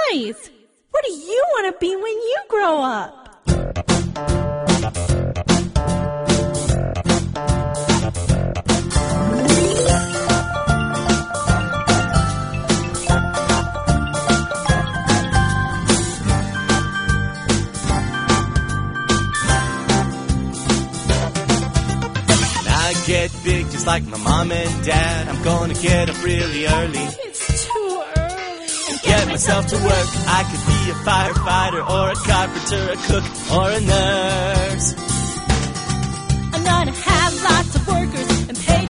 Nice! What do you want to be when you grow up? Get big just like my mom and dad. I'm gonna get up really early. It's too early. Get myself to work. I could be a firefighter or a carpenter, a cook or a nurse. I'm gonna have lots of workers